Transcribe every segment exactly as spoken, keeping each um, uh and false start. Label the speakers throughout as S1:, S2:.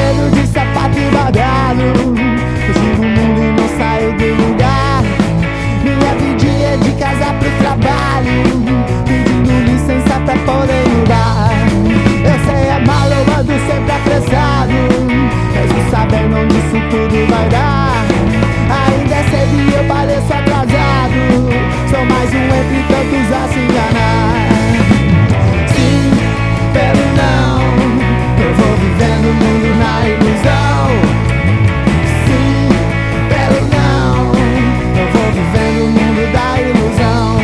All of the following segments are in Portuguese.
S1: dedo de sapato e badalo, fugindo o mundo e não saio do lugar. Minha vidinha é de casa pro trabalho, pedindo licença pra poder mudar. Eu sei é mal, eu ando sempre apressado, mesmo sabendo onde isso tudo vai dar. Ainda é cedo e eu pareço atrasado, sou mais um entre tantos a se enganar. Sim, pelo não, eu vou vivendo o mundo na ilusão. Sim, pelo não, eu vou vivendo o mundo da ilusão.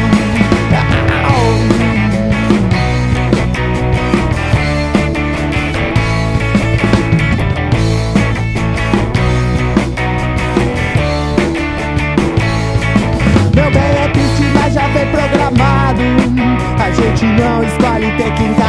S1: Meu bem é triste, mas já vem programado. A gente não escolhe ter que